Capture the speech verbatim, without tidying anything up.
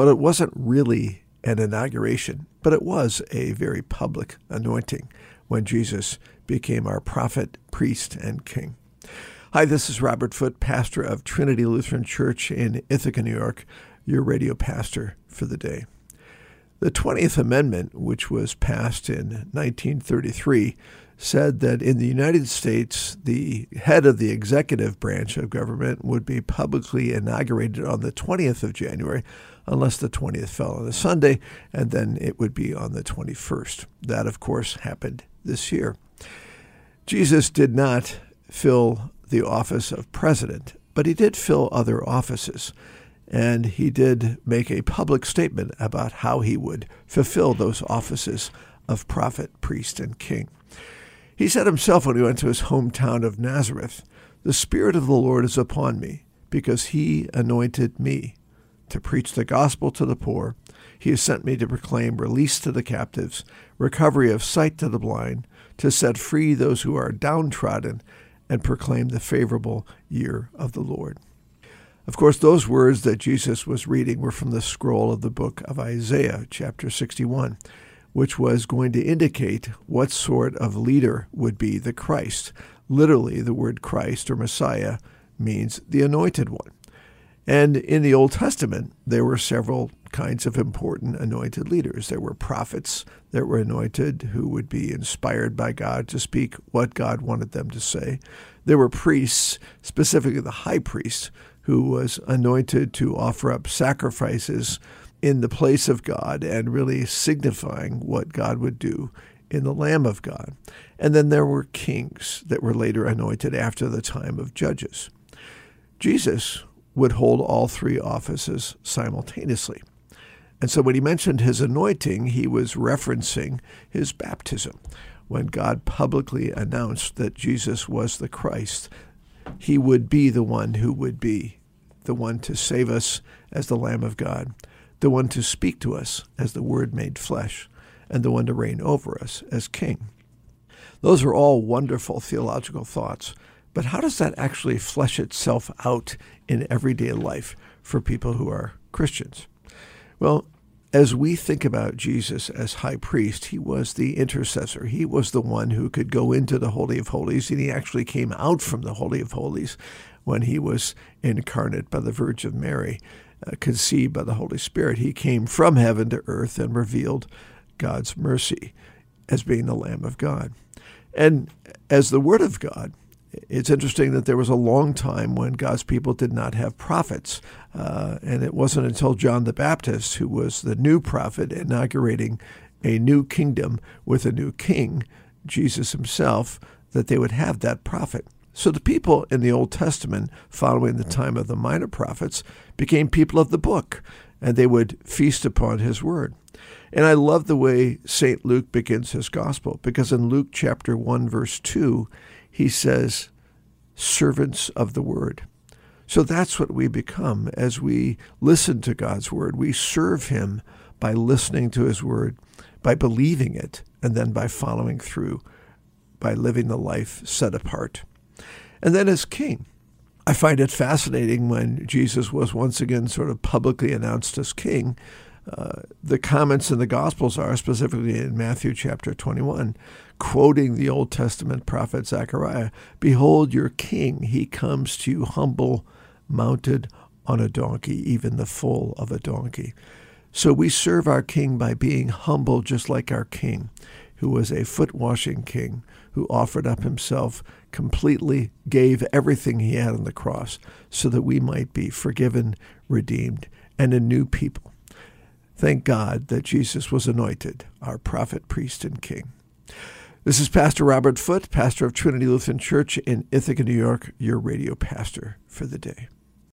But it wasn't really an inauguration, but it was a very public anointing when Jesus became our prophet, priest, and king. Hi, this is Robert Foote, pastor of Trinity Lutheran Church in Ithaca, New York, your radio pastor for the day. The twentieth Amendment, which was passed in nineteen thirty-three, said that in the United States, the head of the executive branch of government would be publicly inaugurated on the twentieth of January, unless the twentieth fell on a Sunday, and then it would be on the twenty-first. That, of course, happened this year. Jesus did not fill the office of president, but he did fill other offices. And he did make a public statement about how he would fulfill those offices of prophet, priest, and king. He said himself when he went to his hometown of Nazareth, "The Spirit of the Lord is upon me, because he anointed me to preach the gospel to the poor. He has sent me to proclaim release to the captives, recovery of sight to the blind, to set free those who are downtrodden, and proclaim the favorable year of the Lord." Of course, those words that Jesus was reading were from the scroll of the book of Isaiah, chapter sixty-one, which was going to indicate what sort of leader would be the Christ. Literally, the word Christ or Messiah means the anointed one. And in the Old Testament, there were several kinds of important anointed leaders. There were prophets that were anointed who would be inspired by God to speak what God wanted them to say. There were priests, specifically the high priest, who was anointed to offer up sacrifices in the place of God and really signifying what God would do in the Lamb of God. And then there were kings that were later anointed after the time of judges. Jesus would hold all three offices simultaneously. And so when he mentioned his anointing, he was referencing his baptism. When God publicly announced that Jesus was the Christ, he would be the one who would be the one to save us as the Lamb of God, the one to speak to us as the Word made flesh, and the one to reign over us as King. Those are all wonderful theological thoughts, but how does that actually flesh itself out in everyday life for people who are Christians? Well, as we think about Jesus as high priest, he was the intercessor. He was the one who could go into the Holy of Holies, and he actually came out from the Holy of Holies when he was incarnate by the Virgin Mary, uh, conceived by the Holy Spirit. He came from heaven to earth and revealed God's mercy as being the Lamb of God. And as the Word of God, it's interesting that there was a long time when God's people did not have prophets. Uh, and it wasn't until John the Baptist, who was the new prophet inaugurating a new kingdom with a new king, Jesus himself, that they would have that prophet. So the people in the Old Testament, following the time of the minor prophets, became people of the book, and they would feast upon his word. And I love the way Saint Luke begins his gospel, because in Luke chapter one, verse two, he says, servants of the word. So that's what we become as we listen to God's word. We serve him by listening to his word, by believing it, and then by following through, by living the life set apart. And then as king, I find it fascinating when Jesus was once again sort of publicly announced as king. Uh, the comments in the Gospels are, specifically in Matthew chapter twenty-one, quoting the Old Testament prophet Zechariah, "Behold your king, he comes to you humble, mounted on a donkey, even the foal of a donkey." So we serve our king by being humble, just like our king, who was a foot-washing king, who offered up himself, completely gave everything he had on the cross so that we might be forgiven, redeemed, and a new people. Thank God that Jesus was anointed, our prophet, priest, and king. This is Pastor Robert Foote, pastor of Trinity Lutheran Church in Ithaca, New York, your radio pastor for the day.